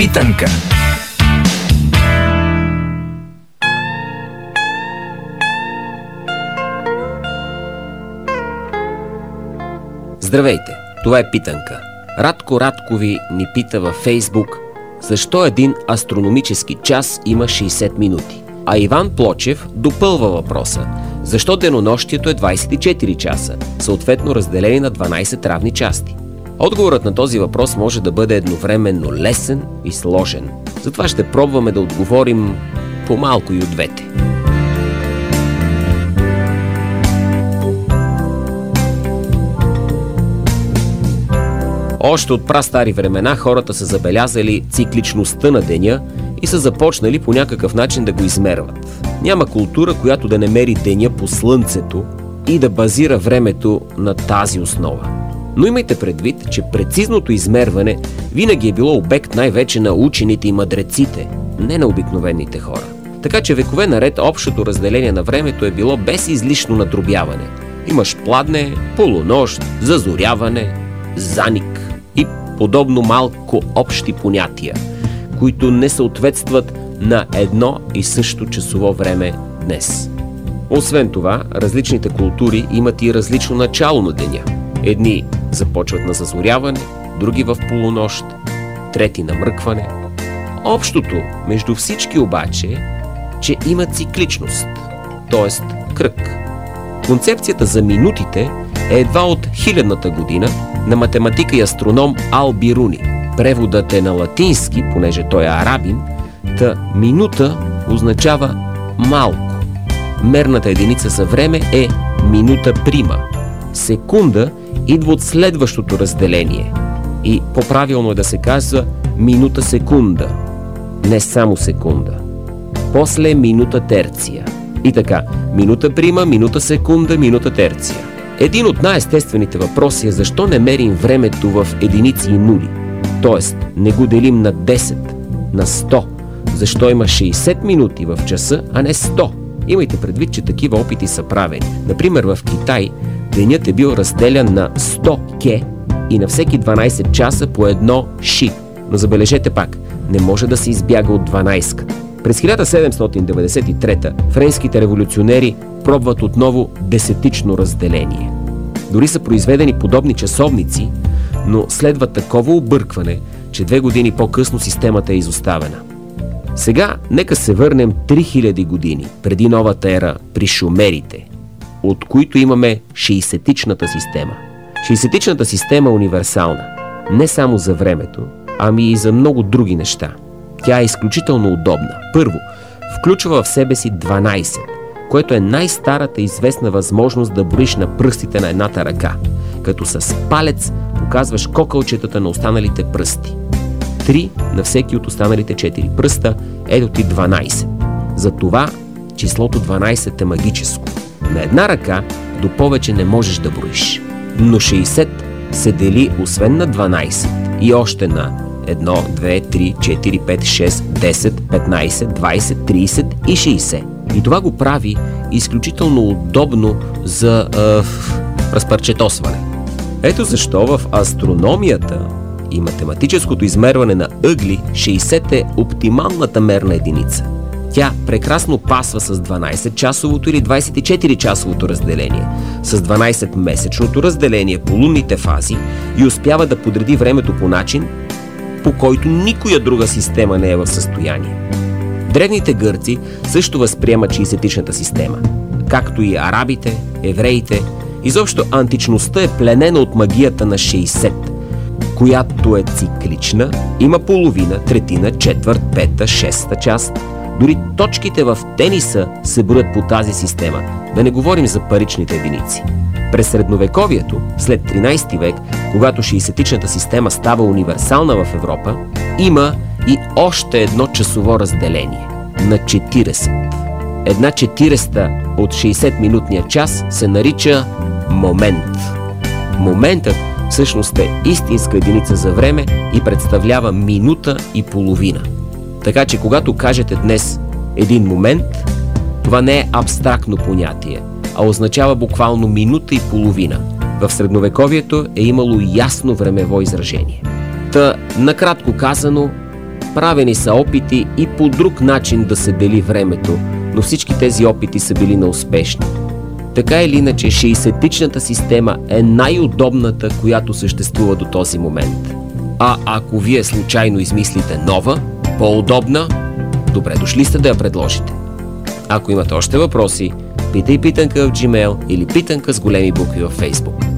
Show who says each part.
Speaker 1: Питанка.
Speaker 2: Здравейте, това е Питанка. Радко Радкови ни пита във Фейсбук защо един астрономически час има 60 минути. А Иван Плочев допълва въпроса защо денонощието е 24 часа, съответно разделени на 12 равни части. Отговорът на този въпрос може да бъде едновременно лесен и сложен. Затова ще пробваме да отговорим по-малко и от двете. Още от прастари времена хората са забелязали цикличността на деня и са започнали по някакъв начин да го измерват. Няма култура, която да не мери деня по слънцето и да базира времето на тази основа. Но имайте предвид, че прецизното измерване винаги е било обект най-вече на учените и мъдреците, не на обикновените хора. Така че векове наред общото разделение на времето е било без излишно надробяване. Имаш пладне, полунощ, зазоряване, заник и подобно малко общи понятия, които не съответстват на едно и също часово време днес. Освен това, различните култури имат и различно начало на деня. Едни започват на зазоряване, други в полунощ, трети на мръкване. Общото между всички обаче е, че има цикличност, т.е. кръг. Концепцията за минутите е едва от 1000-та година на математика и астроном Ал-Бируни. Преводът е на латински, понеже той е арабин, та минута означава малко. Мерната единица за време е минута прима. Секунда идва от следващото разделение и по-правилно е да се казва минута секунда, не само секунда. После минута терция. И така, минута прима, минута секунда, минута терция. Един от най-естествените въпроси е защо не мерим времето в единици и нули. Тоест, не го делим на 10, на 100. Защо има 60 минути в часа, а не 100? Имайте предвид, че такива опити са правени. Например, в Китай денят е бил разделян на 100 ке и на всеки 12 часа по едно ши. Но забележете пак, не може да се избяга от 12-ката. През 1793 френските революционери пробват отново десетично разделение. Дори са произведени подобни часовници, но следва такова объркване, че 2 години по-късно системата е изоставена. Сега нека се върнем 3000 години преди новата ера при шумерите, от които имаме 60-тичната система. 60-тичната система е универсална, не само за времето, ами и за много други неща. Тя е изключително удобна. Първо, включва в себе си 12, което е най-старата известна възможност да броиш на пръстите на едната ръка, като с палец показваш кокълчетата на останалите пръсти. 3 на всеки от останалите 4 пръста, ето ти 12. Затова числото 12 е магическо. На една ръка до повече не можеш да броиш. Но 60 се дели освен на 12 и още на 1, 2, 3, 4, 5, 6, 10, 15, 20, 30 и 60. И това го прави изключително удобно за разпарчетосване. Ето защо в астрономията и математическото измерване на ъгли 60 е оптималната мерна единица. Тя прекрасно пасва с 12-часовото или 24-часовото разделение, с 12-месечното разделение по лунните фази и успява да подреди времето по начин, по който никоя друга система не е в състояние. Древните гърци също възприемат 60-тичната система, както и арабите, евреите. Изобщо античността е пленена от магията на 60, която е циклична, има половина, третина, четвърт, пета, шеста част. Дори точките в тениса се броят по тази система, да не говорим за паричните единици. През средновековието, след 13 век, когато 60-тичната система става универсална в Европа, има и още едно часово разделение – на 40. Една 40-та от 60-минутния час се нарича момент. Моментът всъщност е истинска единица за време и представлява минута и половина. Така че когато кажете днес един момент, това не е абстрактно понятие, а означава буквално минута и половина. В средновековието е имало ясно времево изражение. Та, накратко казано, Правени са опити и по друг начин да се дели времето, но всички тези опити са били неуспешни. Така или иначе, 60-тичната система е най-удобната, която съществува до този момент. А ако вие случайно измислите нова, по-удобна, добре дошли сте да я предложите. Ако имате още въпроси, питай питанка в Gmail или питанка с големи букви във Facebook.